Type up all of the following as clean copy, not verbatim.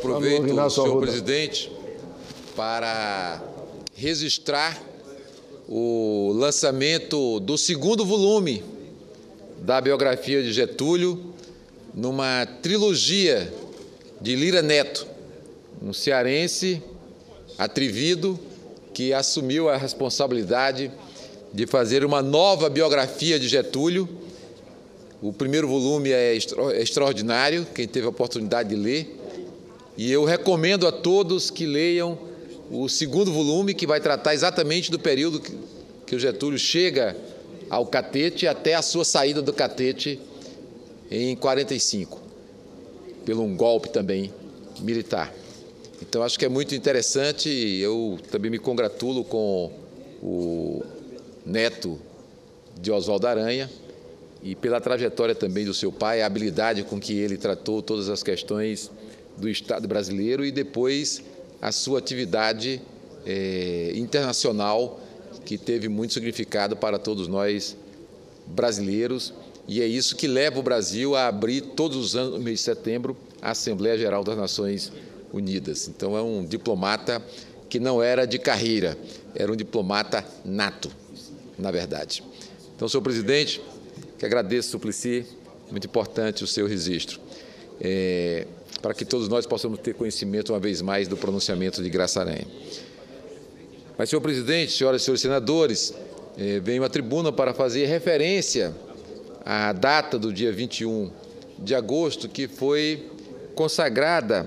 aproveito, senhor presidente, para registrar o lançamento do segundo volume da biografia de Getúlio, numa trilogia de Lira Neto, um cearense atrevido que assumiu a responsabilidade de fazer uma nova biografia de Getúlio. O primeiro volume é extraordinário, quem teve a oportunidade de ler, e eu recomendo a todos que leiam o segundo volume, que vai tratar exatamente do período que o Getúlio chega ao Catete até a sua saída do Catete em 45, pelo um golpe também militar. Então, acho que é muito interessante. Eu também me congratulo com o neto de Oswaldo Aranha e pela trajetória também do seu pai, a habilidade com que ele tratou todas as questões do Estado brasileiro e depois a sua atividade internacional, que teve muito significado para todos nós brasileiros, e é isso que leva o Brasil a abrir todos os anos, no mês de setembro, a Assembleia Geral das Nações Unidas. Então, é um diplomata que não era de carreira, era um diplomata nato, na verdade. Então, senhor presidente, que agradeço, Suplicy, muito importante o seu registro, para que todos nós possamos ter conhecimento, uma vez mais, do pronunciamento de Graça Aranha. Mas, senhor presidente, senhoras e senhores senadores, venho à tribuna para fazer referência à data do dia 21 de agosto, que foi consagrada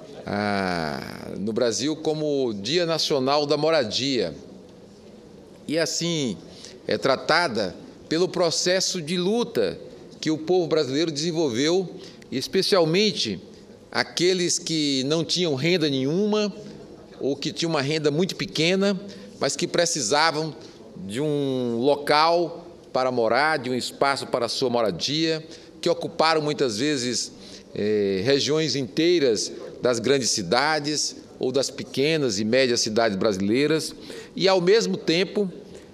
no Brasil como Dia Nacional da Moradia. E, assim, é tratada pelo processo de luta que o povo brasileiro desenvolveu, especialmente aqueles que não tinham renda nenhuma ou que tinham uma renda muito pequena, mas que precisavam de um local para morar, de um espaço para a sua moradia, que ocuparam muitas vezes regiões inteiras das grandes cidades ou das pequenas e médias cidades brasileiras e, ao mesmo tempo,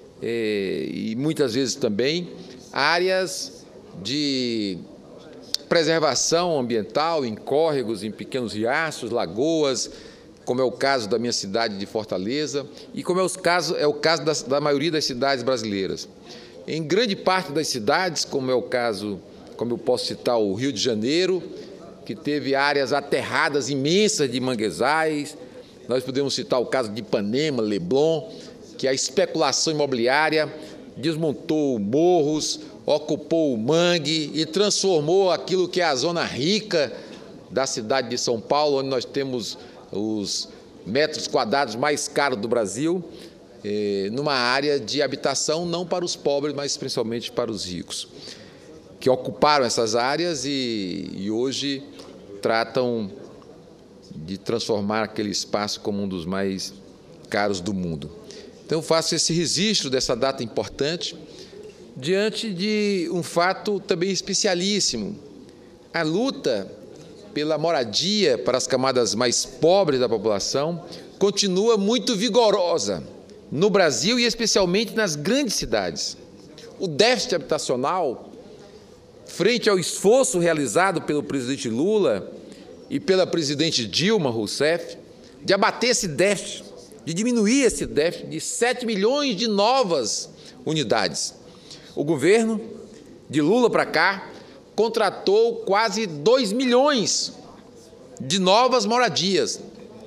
e muitas vezes também, áreas de preservação ambiental, em córregos, em pequenos riachos, lagoas, como é o caso da minha cidade de Fortaleza e como é o caso da maioria das cidades brasileiras. Em grande parte das cidades, como é o caso, como eu posso citar o Rio de Janeiro, que teve áreas aterradas imensas de manguezais, nós podemos citar o caso de Ipanema, Leblon, que a especulação imobiliária desmontou morros, ocupou o mangue e transformou aquilo que é a zona rica da cidade de São Paulo, onde nós temos os metros quadrados mais caros do Brasil, numa área de habitação não para os pobres, mas principalmente para os ricos, que ocuparam essas áreas e hoje tratam de transformar aquele espaço como um dos mais caros do mundo. Então, eu faço esse registro dessa data importante diante de um fato também especialíssimo. A luta pela moradia para as camadas mais pobres da população continua muito vigorosa no Brasil e especialmente nas grandes cidades. O déficit habitacional, frente ao esforço realizado pelo presidente Lula e pela presidente Dilma Rousseff, de abater esse déficit, de diminuir esse déficit de 7 milhões de novas unidades. O governo, de Lula para cá, contratou quase 2 milhões de novas moradias.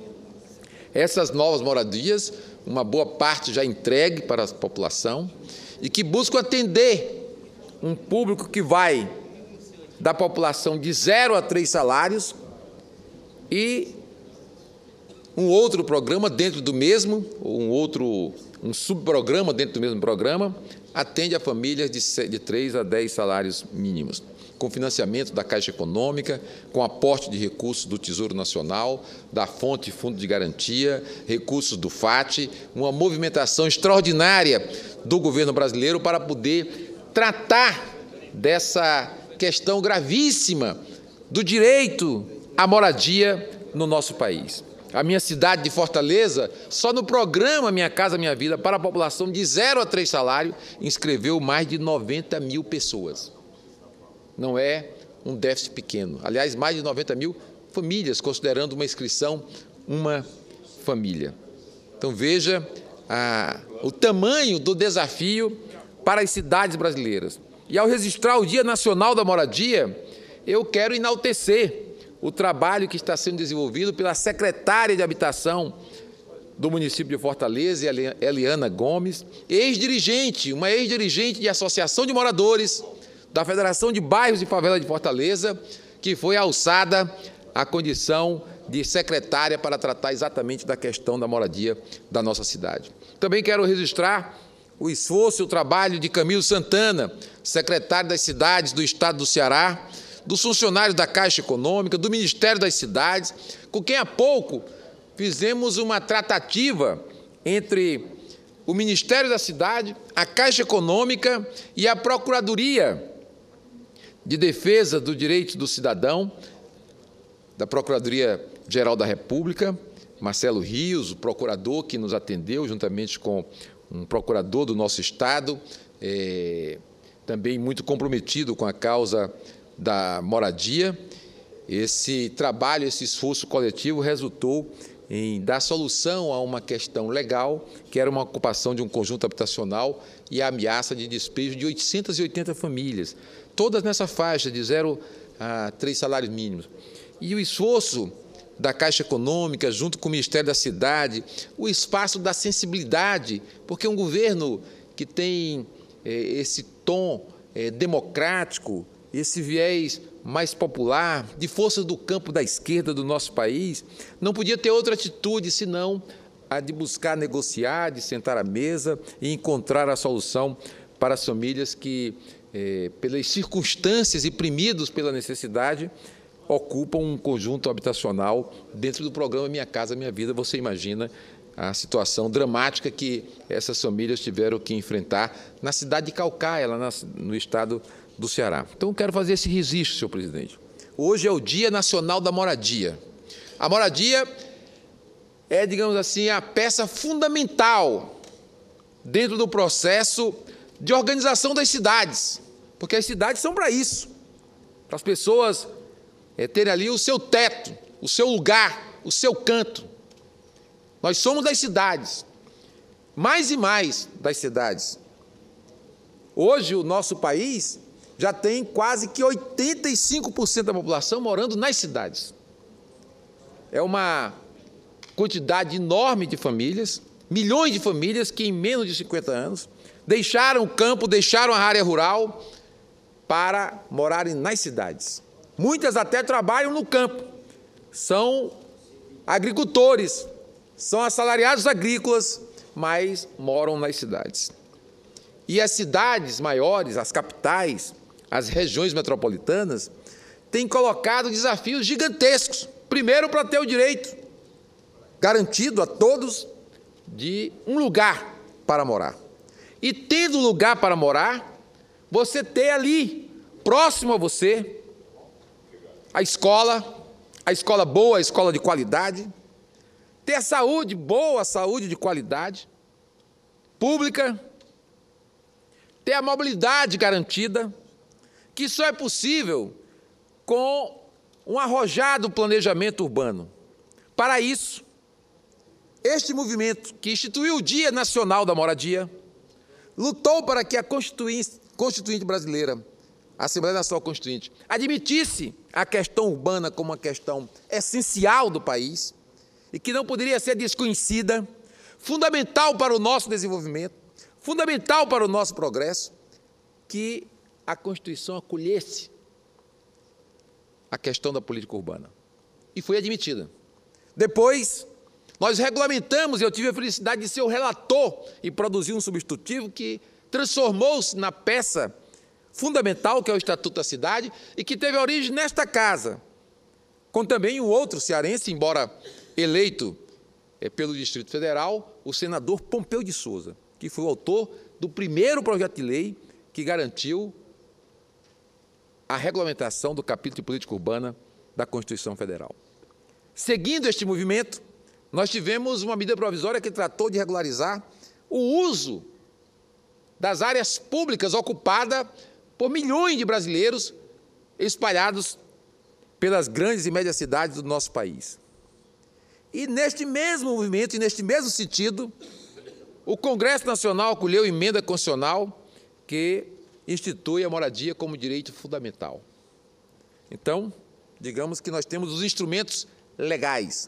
Essas novas moradias, uma boa parte já entregue para a população e que buscam atender um público que vai da população de 0 a 3 salários e um outro programa dentro do mesmo, um subprograma dentro do mesmo programa, atende a famílias de 3 a 10 salários mínimos, com financiamento da Caixa Econômica, com aporte de recursos do Tesouro Nacional, da Fonte Fundo de Garantia, recursos do FAT, uma movimentação extraordinária do governo brasileiro para poder tratar dessa questão gravíssima do direito à moradia no nosso país. A minha cidade de Fortaleza, só no programa Minha Casa Minha Vida, para a população de 0 a 3 salários, inscreveu mais de 90 mil pessoas. Não é um déficit pequeno. Aliás, mais de 90 mil famílias, considerando uma inscrição uma família. Então, veja o tamanho do desafio para as cidades brasileiras. E, ao registrar o Dia Nacional da Moradia, eu quero enaltecer o trabalho que está sendo desenvolvido pela secretária de Habitação do município de Fortaleza, Eliana Gomes, uma ex-dirigente de Associação de Moradores da Federação de Bairros e Favelas de Fortaleza, que foi alçada à condição de secretária para tratar exatamente da questão da moradia da nossa cidade. Também quero registrar o esforço e o trabalho de Camilo Santana, secretário das Cidades do Estado do Ceará, dos funcionários da Caixa Econômica, do Ministério das Cidades, com quem há pouco fizemos uma tratativa entre o Ministério da Cidade, a Caixa Econômica e a Procuradoria de Defesa do Direito do Cidadão, da Procuradoria-Geral da República, Marcelo Rios, o procurador que nos atendeu, juntamente com um procurador do nosso Estado, também muito comprometido com a causa da moradia. Esse trabalho, esse esforço coletivo resultou em dar solução a uma questão legal, que era uma ocupação de um conjunto habitacional e a ameaça de despejo de 880 famílias, todas nessa faixa de 0 a 3 salários mínimos. E o esforço da Caixa Econômica, junto com o Ministério da Cidade, o espaço da sensibilidade, porque um governo que tem esse tom democrático, esse viés mais popular, de forças do campo da esquerda do nosso país, não podia ter outra atitude senão a de buscar negociar, de sentar à mesa e encontrar a solução para as famílias que, pelas circunstâncias e primidos pela necessidade, ocupam um conjunto habitacional dentro do programa Minha Casa Minha Vida. Você imagina a situação dramática que essas famílias tiveram que enfrentar na cidade de Caucaia, lá no estado do Ceará. Então, eu quero fazer esse registro, senhor presidente. Hoje é o Dia Nacional da Moradia. A moradia é, digamos assim, a peça fundamental dentro do processo de organização das cidades, porque as cidades são para isso, para as pessoas terem ali o seu teto, o seu lugar, o seu canto. Nós somos das cidades, mais e mais das cidades. Hoje, o nosso país já tem quase que 85% da população morando nas cidades. É uma quantidade enorme de famílias, milhões de famílias que, em menos de 50 anos, deixaram o campo, deixaram a área rural para morarem nas cidades. Muitas até trabalham no campo, são agricultores, são assalariados agrícolas, mas moram nas cidades. E as cidades maiores, as capitais, as regiões metropolitanas, têm colocado desafios gigantescos. Primeiro, para ter o direito garantido a todos de um lugar para morar. E tendo lugar para morar, você ter ali, próximo a você, a escola boa, a escola de qualidade, ter a saúde boa, a saúde de qualidade, pública, ter a mobilidade garantida, que só é possível com um arrojado planejamento urbano. Para isso, este movimento que instituiu o Dia Nacional da Moradia, lutou para que a Constituinte brasileira, a Assembleia Nacional Constituinte, admitisse a questão urbana como uma questão essencial do país e que não poderia ser desconhecida, fundamental para o nosso desenvolvimento, fundamental para o nosso progresso, que a Constituição acolhesse a questão da política urbana. E foi admitida. Depois, nós regulamentamos, e eu tive a felicidade de ser o relator e produzir um substitutivo que transformou-se na peça fundamental, que é o Estatuto da Cidade, e que teve origem nesta casa, com também um outro cearense, embora eleito pelo Distrito Federal, o senador Pompeu de Souza, que foi o autor do primeiro projeto de lei que garantiu a regulamentação do capítulo de política urbana da Constituição Federal. Seguindo este movimento, nós tivemos uma medida provisória que tratou de regularizar o uso das áreas públicas ocupadas por milhões de brasileiros espalhados pelas grandes e médias cidades do nosso país. E neste mesmo movimento e neste mesmo sentido, o Congresso Nacional acolheu emenda constitucional que institui a moradia como direito fundamental. Então, digamos que nós temos os instrumentos legais.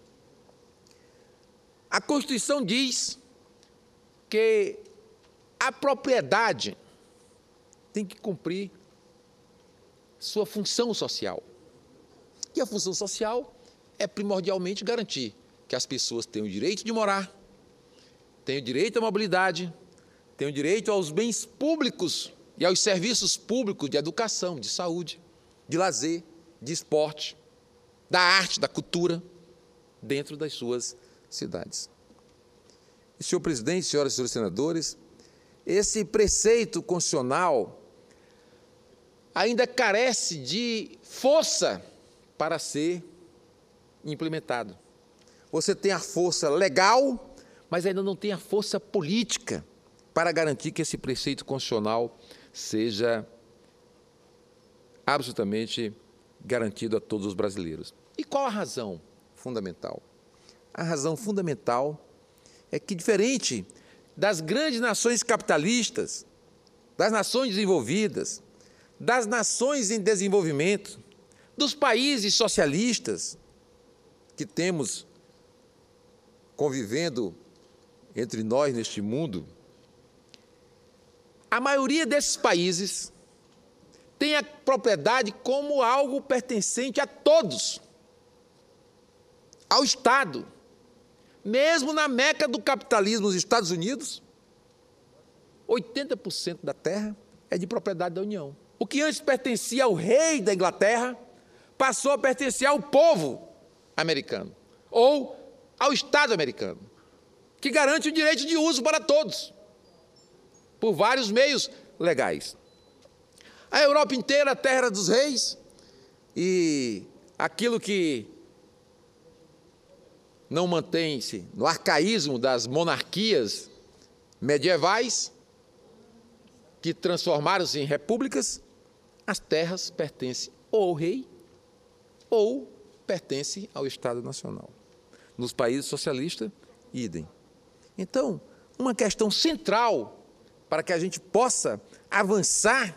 A Constituição diz que a propriedade tem que cumprir sua função social. E a função social é primordialmente garantir que as pessoas tenham o direito de morar, tenham o direito à mobilidade, tenham o direito aos bens públicos e aos serviços públicos de educação, de saúde, de lazer, de esporte, da arte, da cultura, dentro das suas cidades. E, senhor presidente, senhoras e senhores senadores, esse preceito constitucional ainda carece de força para ser implementado. Você tem a força legal, mas ainda não tem a força política para garantir que esse preceito constitucional seja absolutamente garantido a todos os brasileiros. E qual a razão fundamental? A razão fundamental é que, diferente das grandes nações capitalistas, das nações desenvolvidas, das nações em desenvolvimento, dos países socialistas que temos convivendo entre nós neste mundo, a maioria desses países tem a propriedade como algo pertencente a todos, ao Estado. Mesmo na meca do capitalismo, nos Estados Unidos, 80% da terra é de propriedade da União. O que antes pertencia ao rei da Inglaterra passou a pertencer ao povo americano, ou ao Estado americano, que garante o direito de uso para todos, por vários meios legais. A Europa inteira, a terra dos reis, e aquilo que não mantém-se no arcaísmo das monarquias medievais, que transformaram-se em repúblicas, as terras pertencem ou ao rei ou pertencem ao Estado Nacional. Nos países socialistas, idem. Então, uma questão central para que a gente possa avançar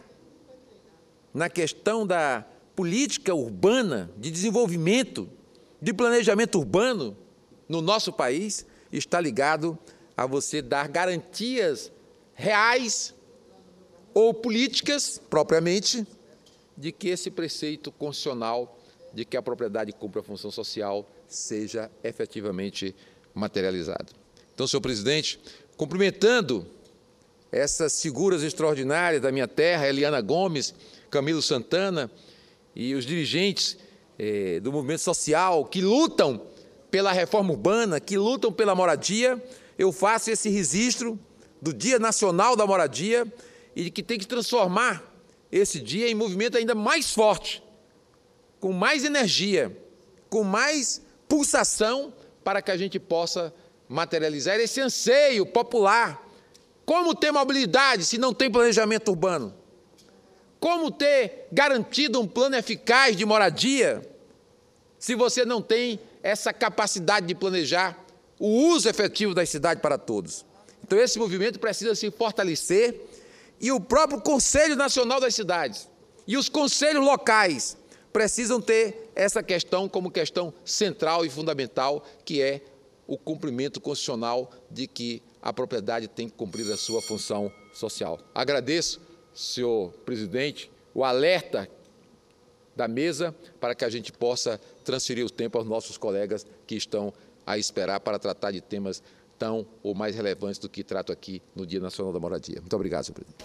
na questão da política urbana, de desenvolvimento, de planejamento urbano no nosso país, está ligado a você dar garantias reais ou políticas, propriamente, de que esse preceito constitucional de que a propriedade cumpra a função social seja efetivamente materializado. Então, senhor presidente, cumprimentando essas figuras extraordinárias da minha terra, Eliana Gomes, Camilo Santana e os dirigentes do movimento social que lutam pela reforma urbana, que lutam pela moradia, eu faço esse registro do Dia Nacional da Moradia e que tem que transformar esse dia em movimento ainda mais forte, com mais energia, com mais pulsação, para que a gente possa materializar esse anseio popular. Como ter mobilidade se não tem planejamento urbano? Como ter garantido um plano eficaz de moradia se você não tem essa capacidade de planejar o uso efetivo das cidades para todos? Então, esse movimento precisa se fortalecer e o próprio Conselho Nacional das Cidades e os conselhos locais precisam ter essa questão como questão central e fundamental, que é o cumprimento constitucional de que a propriedade tem que cumprir a sua função social. Agradeço, senhor presidente, o alerta da mesa para que a gente possa transferir o tempo aos nossos colegas que estão a esperar para tratar de temas tão ou mais relevantes do que trato aqui no Dia Nacional da Moradia. Muito obrigado, senhor presidente.